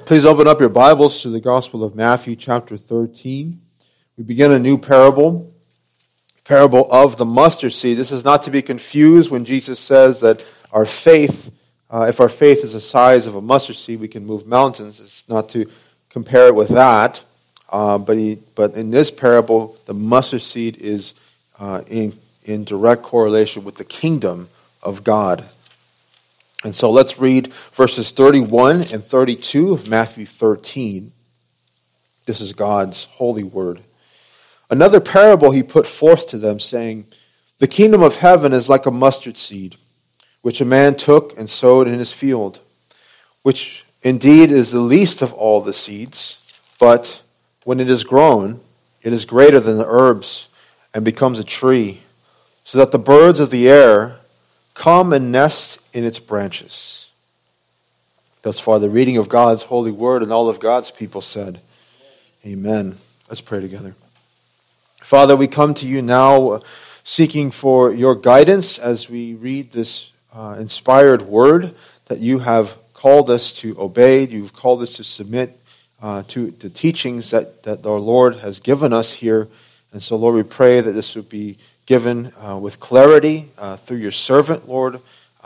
Please open up your Bibles to the Gospel of Matthew chapter 13. We begin a new parable of the mustard seed. This is not to be confused when Jesus says that our faith, if our faith is the size of a mustard seed, we can move mountains. It's not to compare it with that. But in this parable, the mustard seed is in direct correlation with the kingdom of God. And so let's read verses 31 and 32 of Matthew 13. This is God's holy word. Another parable he put forth to them, saying, "The kingdom of heaven is like a mustard seed, which a man took and sowed in his field, which indeed is the least of all the seeds, but when it is grown, it is greater than the herbs and becomes a tree, so that the birds of the air come and nest in its branches." Thus far, the reading of God's holy word, and all of God's people said, Amen. Let's pray together. Father, we come to you now seeking for your guidance as we read this inspired word that you have called us to obey. You've called us to submit to the teachings that our Lord has given us here. And so, Lord, we pray that this would be given with clarity through your servant, Lord,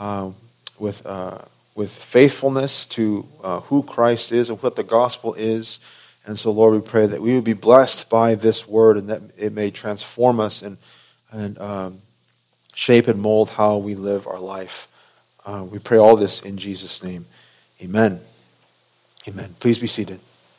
with faithfulness to who Christ is and what the gospel is. And so, Lord, we pray that we would be blessed by this word and that it may transform us and shape and mold how we live our life. We pray all this in Jesus' name. Amen. Amen. Please be seated.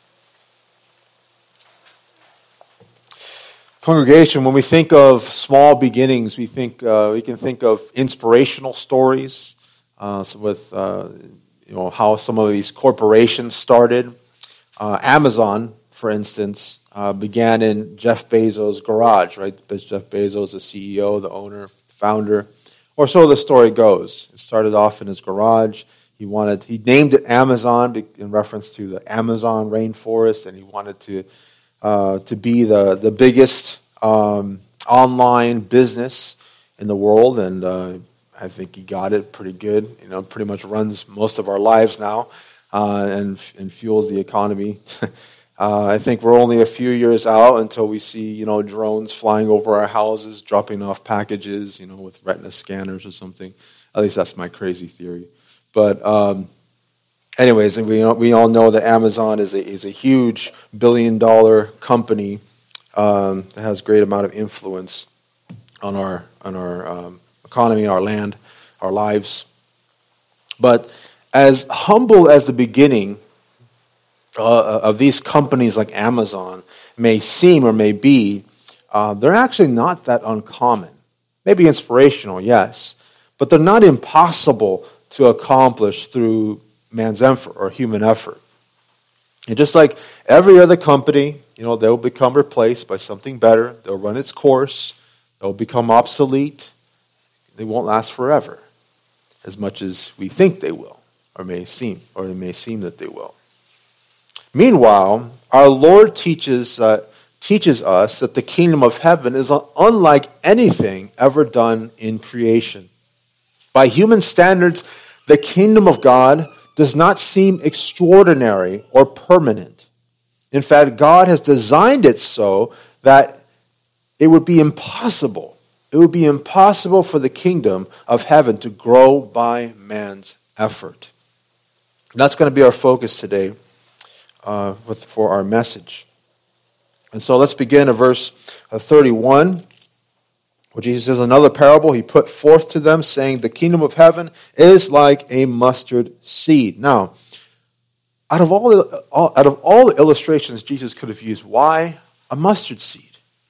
Congregation, when we think of small beginnings, we can think of inspirational stories with how some of these corporations started. Amazon, for instance, began in Jeff Bezos' garage, right? Jeff Bezos, the CEO, the owner, founder, or so the story goes. It started off in his garage. He named it Amazon in reference to the Amazon rainforest, and he wanted to be the biggest online business in the world, and I think he got it pretty good. Pretty much runs most of our lives now, and fuels the economy. I think we're only a few years out until we see drones flying over our houses, dropping off packages, with retina scanners or something. At least that's my crazy theory. But anyways, and we all know that Amazon is a huge billion-dollar company that has a great amount of influence on our economy, our land, our lives. But as humble as the beginning of these companies like Amazon may seem or may be, they're actually not that uncommon. Maybe inspirational, yes, but they're not impossible to accomplish through man's effort or human effort. And just like every other company, they'll become replaced by something better. They'll run its course. They'll become obsolete. They won't last forever, as much as we think they will, or it may seem that they will. Meanwhile, our Lord teaches us that the kingdom of heaven is unlike anything ever done in creation. By human standards, the kingdom of God does not seem extraordinary or permanent. In fact, God has designed it so that it would be impossible. It would be impossible for the kingdom of heaven to grow by man's effort. And that's going to be our focus today for our message. And so let's begin at verse 31. Where Jesus says, another parable he put forth to them, saying, "The kingdom of heaven is like a mustard seed." Now, out of all the illustrations Jesus could have used, why a mustard seed?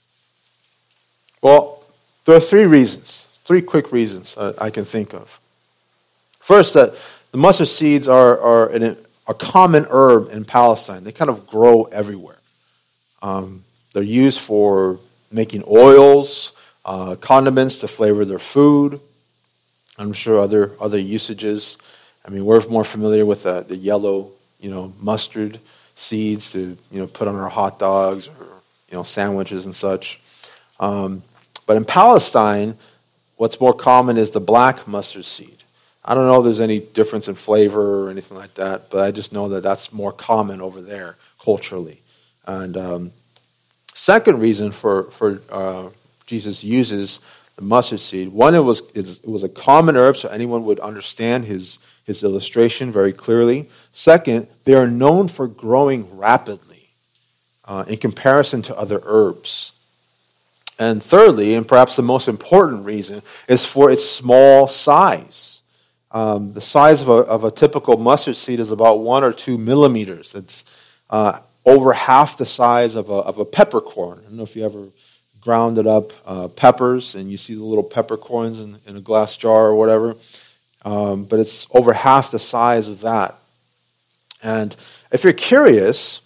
Well, there are three quick reasons I can think of. First, that the mustard seeds are a common herb in Palestine. They kind of grow everywhere. They're used for making oils, condiments to flavor their food. I'm sure other usages. I mean, we're more familiar with the yellow, mustard seeds to put on our hot dogs or sandwiches and such. But in Palestine, what's more common is the black mustard seed. I don't know if there's any difference in flavor or anything like that, but I just know that that's more common over there culturally. And second reason for Jesus uses the mustard seed, one, it was a common herb, so anyone would understand his illustration very clearly. Second, they are known for growing rapidly in comparison to other herbs. And thirdly, and perhaps the most important reason, is for its small size. The size of a typical mustard seed is about 1 or 2 millimeters. It's over half the size of a peppercorn. I don't know if you ever grounded up peppers and you see the little peppercorns in a glass jar or whatever. But it's over half the size of that. And if you're curious,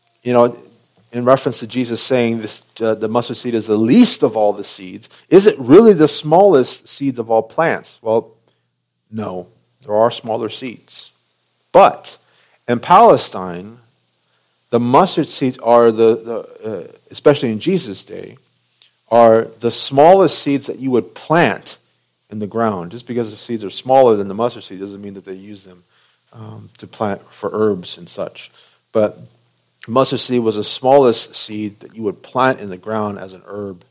in reference to Jesus saying the mustard seed is the least of all the seeds, is it really the smallest seeds of all plants? Well, no, there are smaller seeds. But in Palestine, the mustard seeds are especially in Jesus' day, are the smallest seeds that you would plant in the ground. Just because the seeds are smaller than the mustard seed doesn't mean that they use them to plant for herbs and such. But mustard seed was the smallest seed that you would plant in the ground as an herb,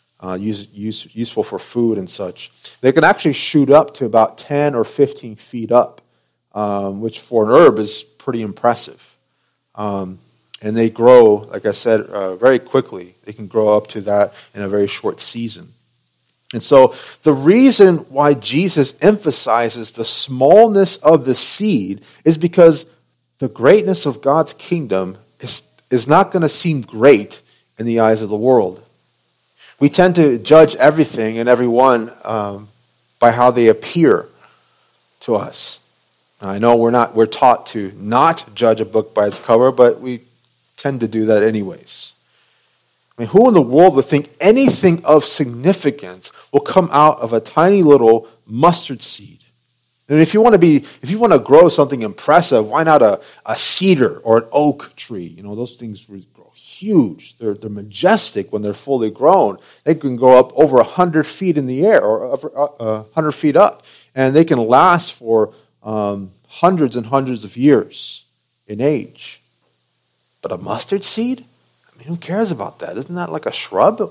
useful for food and such. They can actually shoot up to about 10 or 15 feet up, which for an herb is pretty impressive. And they grow, like I said, very quickly. They can grow up to that in a very short season. And so the reason why Jesus emphasizes the smallness of the seed is because the greatness of God's kingdom is not going to seem great in the eyes of the world. We tend to judge everything and everyone by how they appear to us. I know we're taught to not judge a book by its cover, but we tend to do that anyways. I mean, who in the world would think anything of significance will come out of a tiny little mustard seed? And if you want to grow something impressive, why not a cedar or an oak tree? Those things grow huge. They're majestic when they're fully grown. They can go up over 100 feet in the air or over 100 feet up, and they can last for hundreds and hundreds of years in age. But a mustard seed? I mean, who cares about that? Isn't that like a shrub?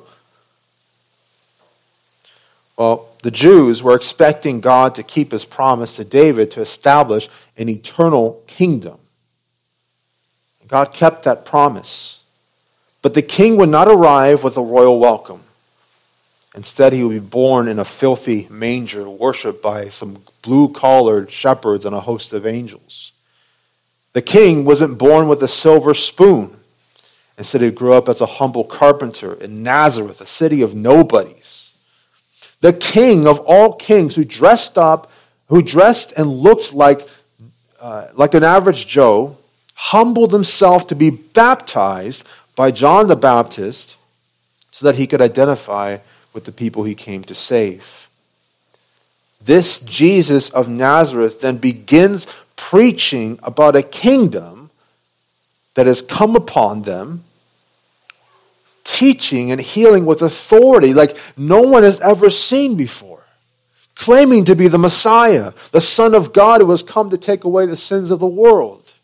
Well, the Jews were expecting God to keep his promise to David to establish an eternal kingdom. God kept that promise. But the king would not arrive with a royal welcome. Instead, he would be born in a filthy manger, worshipped by some blue-collared shepherds and a host of angels. The king wasn't born with a silver spoon. Instead, he grew up as a humble carpenter in Nazareth, a city of nobodies. The king of all kings, who dressed and looked like an average Joe, humbled himself to be baptized by John the Baptist so that he could identify with the people he came to save. This Jesus of Nazareth then begins preaching about a kingdom that has come upon them, teaching and healing with authority like no one has ever seen before, claiming to be the Messiah, the Son of God who has come to take away the sins of the world.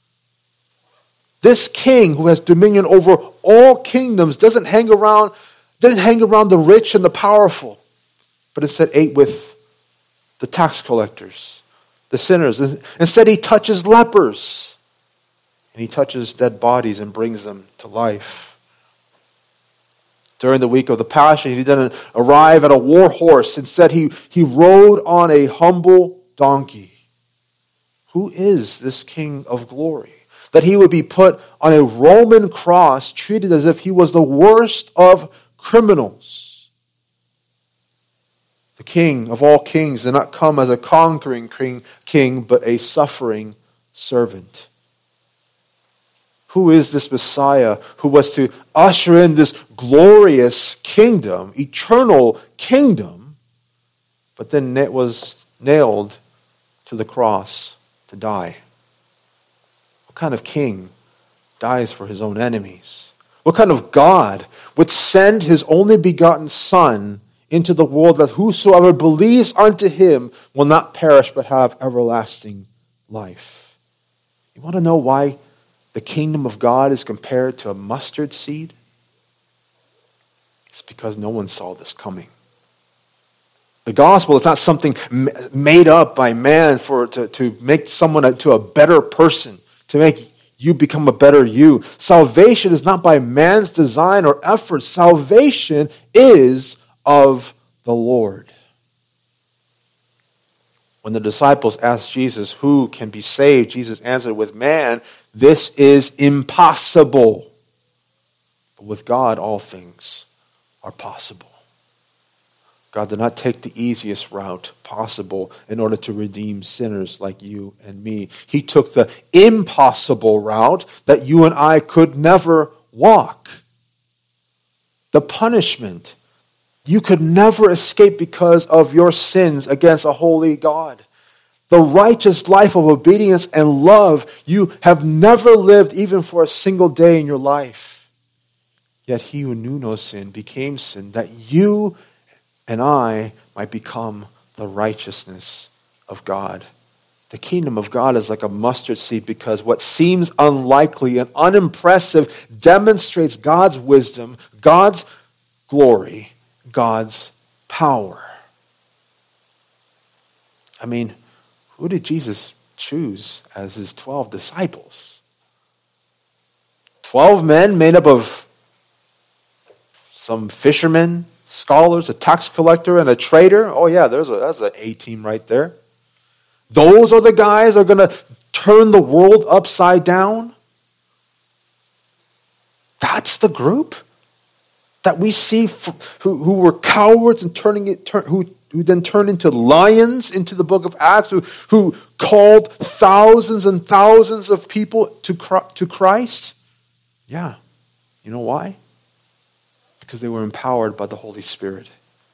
This king who has dominion over all kingdoms didn't hang around the rich and the powerful, but instead ate with the tax collectors, the sinners. Instead, he touches lepers, and he touches dead bodies and brings them to life. During the week of the Passion, he didn't arrive at a war horse. Instead, he rode on a humble donkey. Who is this King of glory? That he would be put on a Roman cross, treated as if he was the worst of criminals. The King of all kings did not come as a conquering king, but a suffering servant. Who is this Messiah who was to usher in this glorious kingdom, eternal kingdom, but then was nailed to the cross to die? What kind of king dies for his own enemies? What kind of God would send his only begotten Son into the world that whosoever believes unto him will not perish but have everlasting life. You want to know why the kingdom of God is compared to a mustard seed? It's because no one saw this coming. The gospel is not something made up by man to make someone into a better person, to make you become a better you. Salvation is not by man's design or effort. Salvation is of the Lord. When the disciples asked Jesus, who can be saved? Jesus answered, with man, this is impossible. But with God, all things are possible. God did not take the easiest route possible in order to redeem sinners like you and me. He took the impossible route that you and I could never walk. The punishment you could never escape because of your sins against a holy God. The righteous life of obedience and love you have never lived even for a single day in your life. Yet he who knew no sin became sin, that you and I might become the righteousness of God. The kingdom of God is like a mustard seed because what seems unlikely and unimpressive demonstrates God's wisdom, God's glory, God's power. I mean, who did Jesus choose as his 12 disciples? 12 men made up of some fishermen, scholars, a tax collector, and a trader. Oh yeah, that's an A team right there. Those are the guys that are going to turn the world upside down. That's the group that we see who were cowards and who then turned into lions into the book of Acts, who called thousands and thousands of people to Christ. Yeah, you know why? Because they were empowered by the Holy Spirit.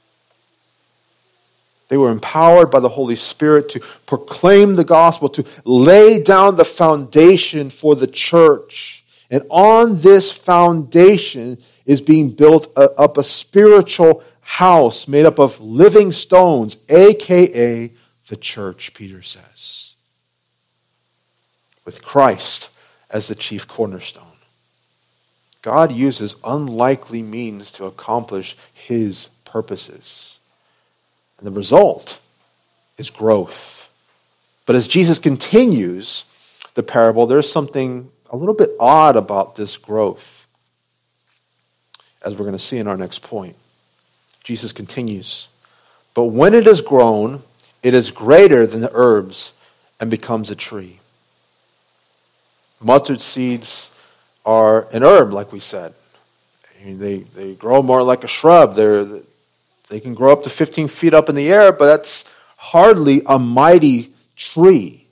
They were empowered by the Holy Spirit to proclaim the gospel, to lay down the foundation for the church. And on this foundation is being built up a spiritual house made up of living stones, a.k.a. the church, Peter says. With Christ as the chief cornerstone. God uses unlikely means to accomplish his purposes. And the result is growth. But as Jesus continues the parable, there's something a little bit odd about this growth, as we're going to see in our next point. Jesus continues, but when it is grown, it is greater than the herbs and becomes a tree. Mustard seeds are an herb, like we said. I mean, they grow more like a shrub. They can grow up to 15 feet up in the air, but that's hardly a mighty tree.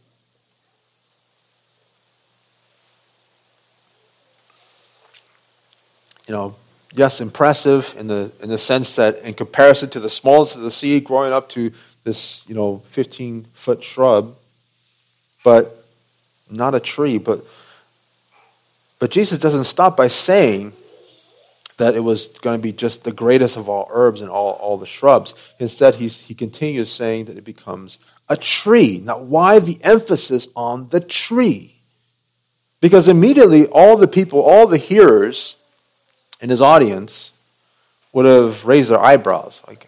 You know, yes, impressive in the sense that in comparison to the smallness of the seed growing up to this, 15-foot shrub, but not a tree. But Jesus doesn't stop by saying that it was going to be just the greatest of all herbs and all the shrubs. Instead, he continues saying that it becomes a tree. Now, why the emphasis on the tree? Because immediately all the people, all the hearers in his audience would have raised their eyebrows. Like,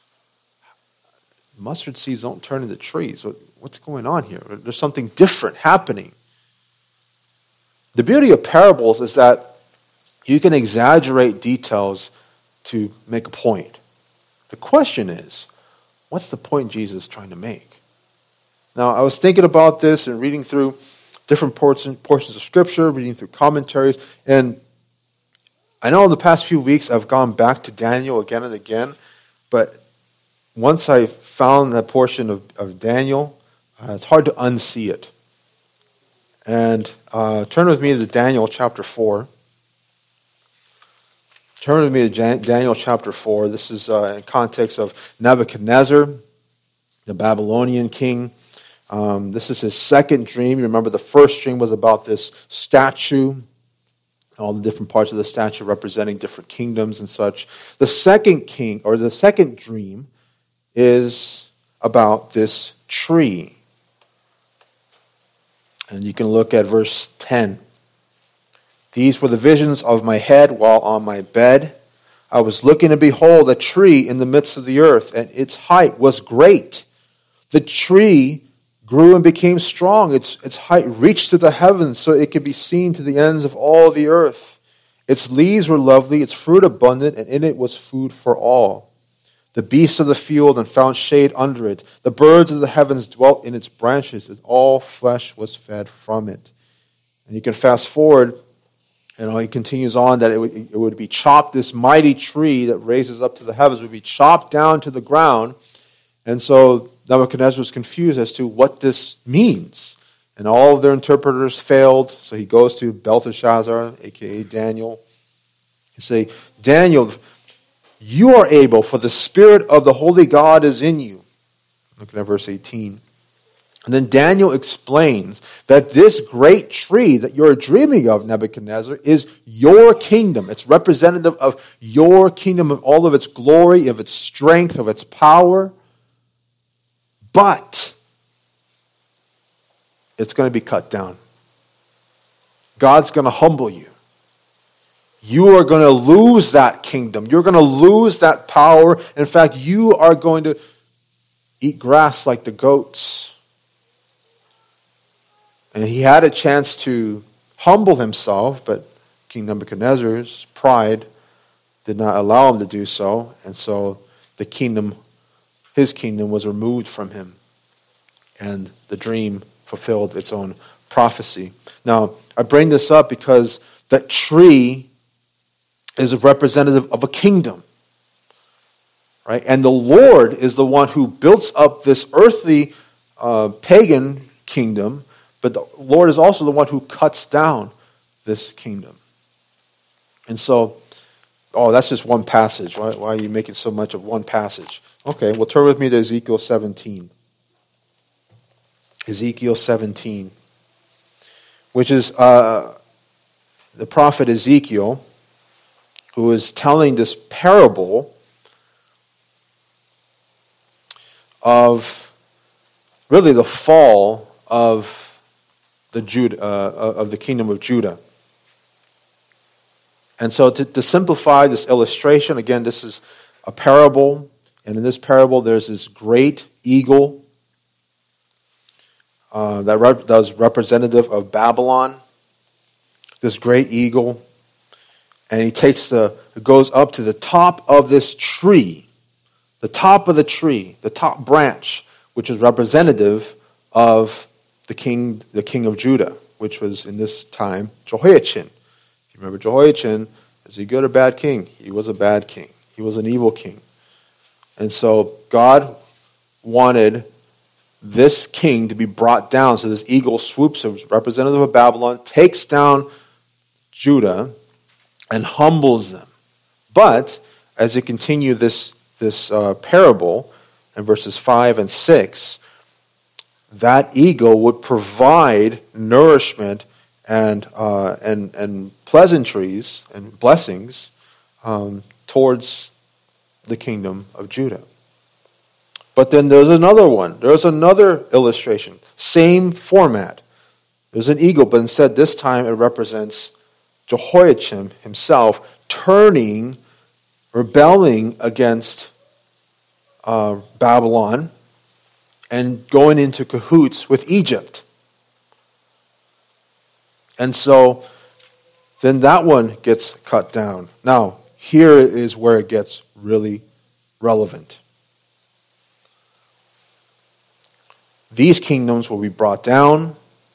mustard seeds don't turn into trees. What's going on here? There's something different happening. The beauty of parables is that you can exaggerate details to make a point. The question is, what's the point Jesus is trying to make? Now, I was thinking about this and reading through different portions of Scripture, reading through commentaries, and I know in the past few weeks I've gone back to Daniel again and again, but once I found that portion of Daniel, it's hard to unsee it. And turn with me to Daniel chapter 4. Turn with me to Daniel chapter 4. This is in context of Nebuchadnezzar, the Babylonian king. This is his second dream. You remember the first dream was about this statue all the different parts of the statue representing different kingdoms and such. The second dream is about this tree. And you can look at verse 10. These were the visions of my head while on my bed. I was looking, and behold, a tree in the midst of the earth, and its height was great. The tree grew and became strong. Its height reached to the heavens, so it could be seen to the ends of all the earth. Its leaves were lovely, its fruit abundant, and in it was food for all. The beasts of the field and found shade under it. The birds of the heavens dwelt in its branches, and all flesh was fed from it. And you can fast forward, and he continues on that it would be chopped, this mighty tree that raises up to the heavens would be chopped down to the ground. And so Nebuchadnezzar was confused as to what this means. And all of their interpreters failed, so he goes to Belteshazzar, a.k.a. Daniel. He say, Daniel, you are able, for the Spirit of the Holy God is in you. Look at verse 18. And then Daniel explains that this great tree that you're dreaming of, Nebuchadnezzar, is your kingdom. It's representative of your kingdom, of all of its glory, of its strength, of its power. But it's going to be cut down. God's going to humble you. You are going to lose that kingdom. You're going to lose that power. In fact, you are going to eat grass like the goats. And he had a chance to humble himself, but King Nebuchadnezzar's pride did not allow him to do so. And so his kingdom was removed from him. And the dream fulfilled its own prophecy. Now, I bring this up because that tree is a representative of a kingdom. Right? And the Lord is the one who builds up this earthly pagan kingdom, but the Lord is also the one who cuts down this kingdom. And so, that's just one passage. Why are you making so much of one passage? Okay, well, turn with me to Ezekiel 17. Ezekiel 17, which is the prophet Ezekiel, who is telling this parable of really the fall of the kingdom of Judah. And so to simplify this illustration, again, this is a parable, and in this parable there's this great eagle that is representative of Babylon, this great eagle, and he goes up to the top of this tree, the top of the tree, the top branch, which is representative of the king of Judah, which was in this time Jehoiachin. If you remember Jehoiachin, is he good or bad king? He was a bad king. He was an evil king. And so God wanted this king to be brought down. So this eagle swoops, as representative of Babylon, takes down Judah and humbles them. But as you continue this parable in verses 5 and 6, that eagle would provide nourishment and pleasantries and blessings towards the kingdom of Judah. But then there's another one. There's another illustration. Same format. There's an eagle, but instead this time it represents Jehoiachin himself rebelling against Babylon and going into cahoots with Egypt. And so then that one gets cut down. Now, here is where it gets really relevant. These kingdoms will be brought down.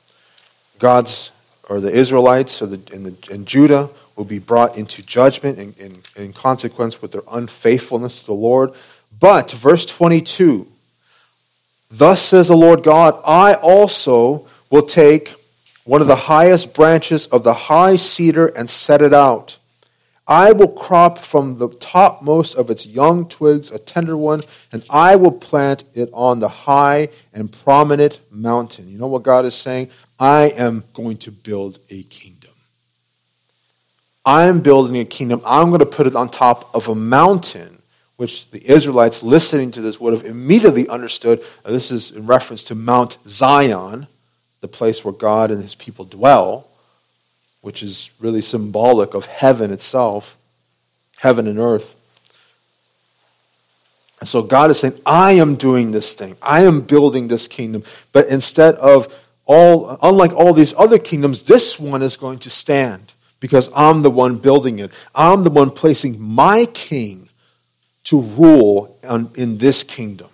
The Israelites and Judah will be brought into judgment in consequence with their unfaithfulness to the Lord. But, verse 22, thus says the Lord God, I also will take one of the highest branches of the high cedar and set it out. I will crop from the topmost of its young twigs a tender one, and I will plant it on the high and prominent mountain. You know what God is saying? I am going to build a kingdom. I'm building a kingdom. I'm going to put it on top of a mountain, which the Israelites listening to this would have immediately understood. This is in reference to Mount Zion, the place where God and his people dwell, which is really symbolic of heaven itself, heaven and earth. And so God is saying, I am doing this thing. I am building this kingdom. But instead of unlike all these other kingdoms, this one is going to stand because I'm the one building it. I'm the one placing my king to rule in this kingdom.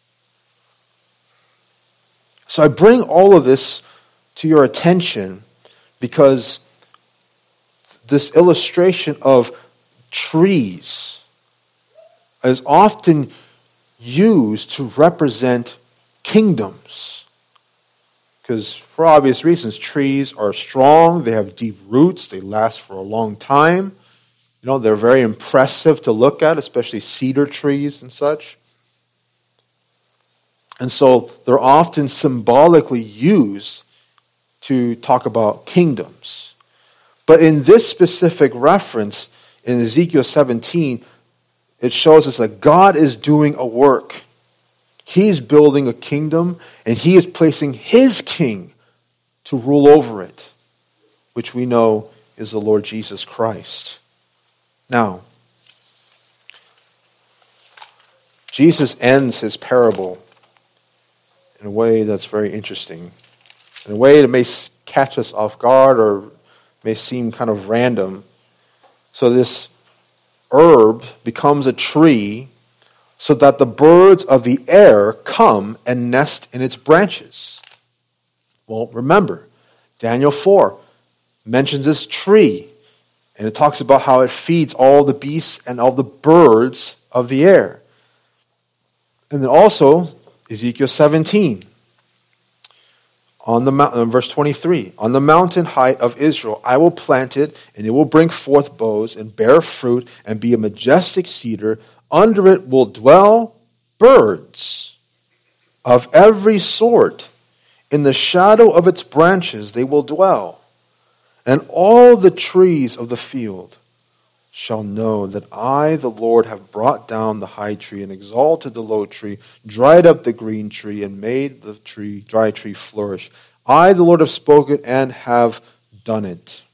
So I bring all of this to your attention because this illustration of trees is often used to represent kingdoms. Because for obvious reasons, trees are strong, they have deep roots, they last for a long time. They're very impressive to look at, especially cedar trees and such. And so they're often symbolically used to talk about kingdoms. But in this specific reference, in Ezekiel 17, it shows us that God is doing a work. He's building a kingdom, and he is placing his king to rule over it, which we know is the Lord Jesus Christ. Now, Jesus ends his parable in a way that's very interesting, in a way that may catch us off guard or may seem kind of random. So this herb becomes a tree so that the birds of the air come and nest in its branches. Well, remember, Daniel 4 mentions this tree, and it talks about how it feeds all the beasts and all the birds of the air. And then also, Ezekiel 17, on the mountain, verse 23, on the mountain height of Israel, I will plant it, and it will bring forth boughs and bear fruit and be a majestic cedar. Under it will dwell birds of every sort. In the shadow of its branches they will dwell. And all the trees of the field shall know that I, the Lord, have brought down the high tree and exalted the low tree, dried up the green tree, and made the dry tree flourish. I, the Lord, have spoken and have done it.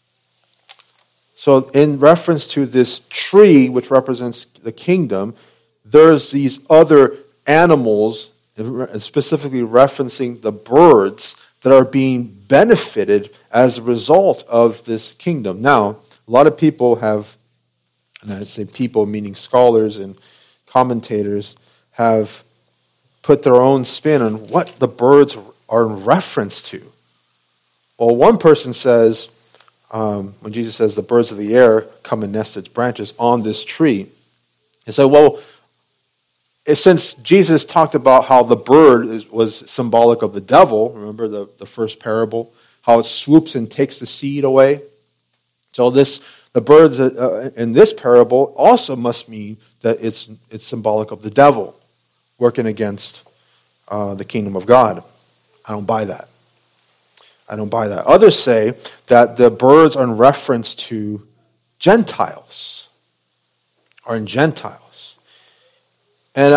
So in reference to this tree, which represents the kingdom, there's these other animals, specifically referencing the birds, that are being benefited as a result of this kingdom. Now, a lot of people have, and I say people meaning scholars and commentators, have put their own spin on what the birds are in reference to. Well, one person says, when Jesus says the birds of the air come and nest its branches on this tree, and so, well, since Jesus talked about how the bird was symbolic of the devil, remember the first parable, how it swoops and takes the seed away. So the birds in this parable also must mean that it's symbolic of the devil working against the kingdom of God. I don't buy that. Others say that the birds are in reference to Gentiles, or in Gentiles. And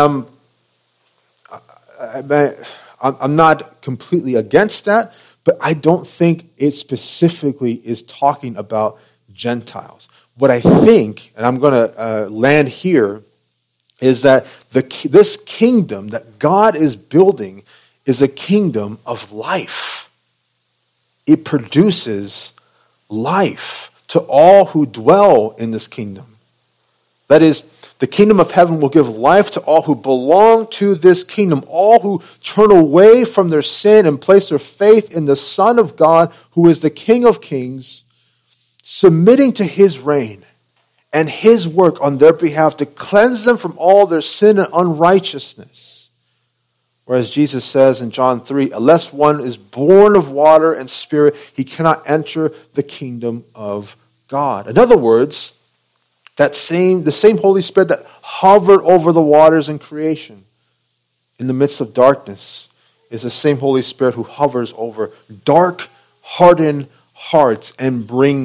I'm not completely against that, but I don't think it specifically is talking about Gentiles. What I think, and I'm going to land here, is that this kingdom that God is building is a kingdom of life. It produces life to all who dwell in this kingdom. That is, the kingdom of heaven will give life to all who belong to this kingdom, all who turn away from their sin and place their faith in the Son of God, who is the King of Kings, submitting to his reign and his work on their behalf to cleanse them from all their sin and unrighteousness. Whereas Jesus says in John 3, unless one is born of water and spirit, he cannot enter the kingdom of God. In other words, the same Holy Spirit that hovered over the waters in creation in the midst of darkness is the same Holy Spirit who hovers over dark, hardened hearts and brings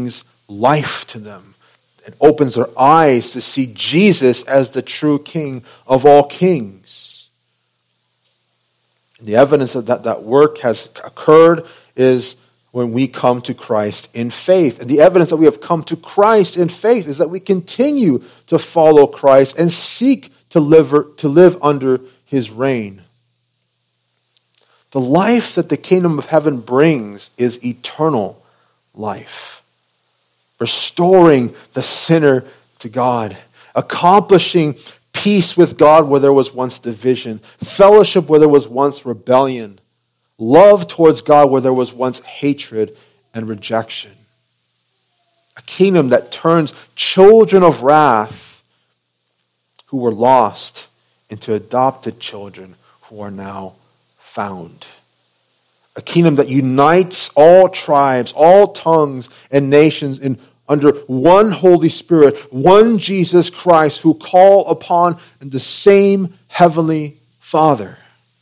life to them. It opens their eyes to see Jesus as the true King of all kings. And the evidence of that work has occurred is when we come to Christ in faith. And the evidence that we have come to Christ in faith is that we continue to follow Christ and seek to live under his reign. The life that the kingdom of heaven brings is eternal life. Restoring the sinner to God. Accomplishing peace with God where there was once division. Fellowship where there was once rebellion. Love towards God where there was once hatred and rejection. A kingdom that turns children of wrath who were lost into adopted children who are now found. A kingdom that unites all tribes, all tongues and nations under one Holy Spirit, one Jesus Christ who call upon the same Heavenly Father.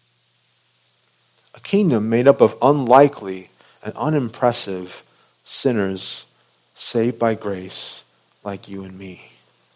A kingdom made up of unlikely and unimpressive sinners saved by grace like you and me.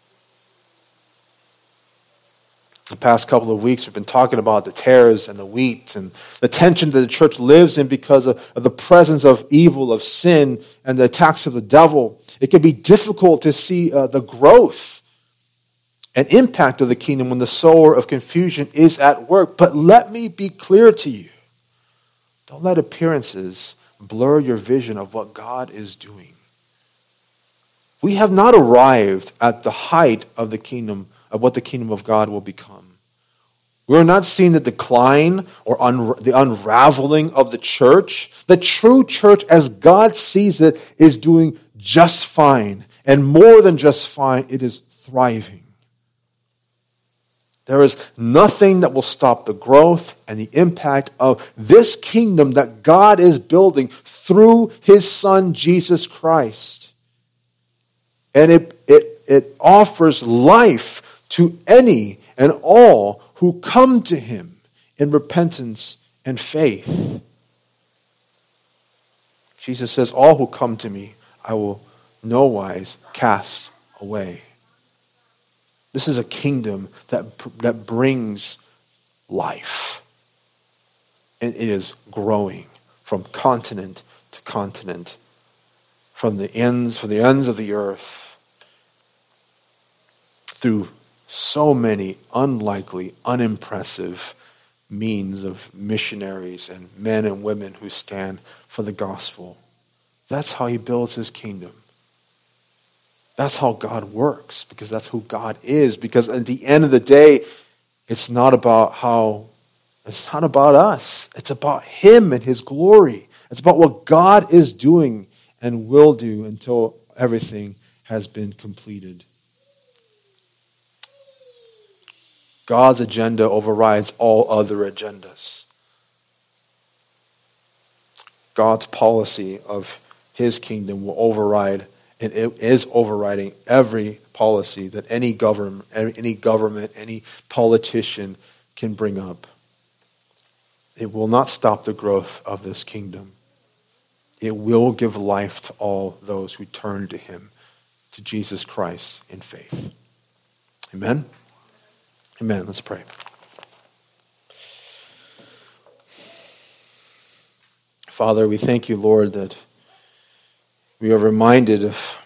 The past couple of weeks we've been talking about the tares and the wheat and the tension that the church lives in because of the presence of evil, of sin, and the attacks of the devil. It can be difficult to see the growth and impact of the kingdom when the sower of confusion is at work. But let me be clear to you. Don't let appearances blur your vision of what God is doing. We have not arrived at the height of the kingdom, of what the kingdom of God will become. We are not seeing the decline or the unraveling of the church. The true church, as God sees it, is doing just fine. And more than just fine, it is thriving. There is nothing that will stop the growth and the impact of this kingdom that God is building through his Son, Jesus Christ. And it offers life to any and all who come to him in repentance and faith. Jesus says, all who come to me, I will no wise cast away. This is a kingdom that brings life. And it is growing from continent to continent, from the ends of the earth, through so many unlikely, unimpressive means of missionaries and men and women who stand for the gospel. That's how he builds his kingdom. That's how God works, because that's who God is. Because at the end of the day, it's not about us. It's about him and his glory. It's about what God is doing and will do until everything has been completed. God's agenda overrides all other agendas. God's policy of his kingdom will override, and it is overriding every policy that any government, any politician can bring up. It will not stop the growth of this kingdom. It will give life to all those who turn to him, to Jesus Christ in faith. Amen? Amen. Let's pray. Father, we thank you, Lord, that we are reminded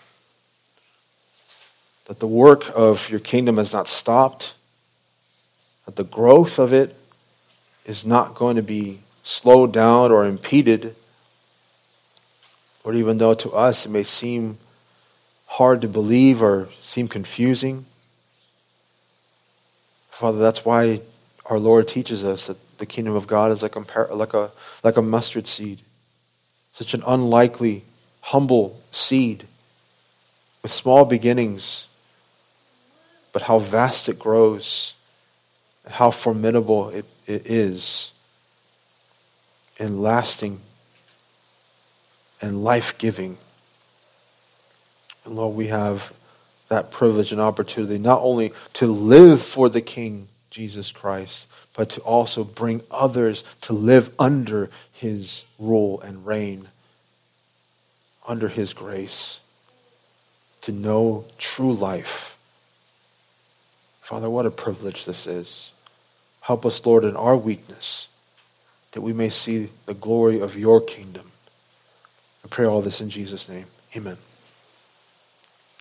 that the work of your kingdom has not stopped, that the growth of it is not going to be slowed down or impeded. Lord, even though to us it may seem hard to believe or seem confusing, Father, that's why our Lord teaches us that the kingdom of God is like a mustard seed. Such an unlikely, humble seed with small beginnings, but how vast it grows and how formidable it is and lasting and life-giving. And Lord, we have that privilege and opportunity not only to live for the King, Jesus Christ, but to also bring others to live under his rule and reign, under his grace. to know true life. Father, what a privilege this is. Help us, Lord, in our weakness, that we may see the glory of your kingdom. I pray all this in Jesus' name. Amen.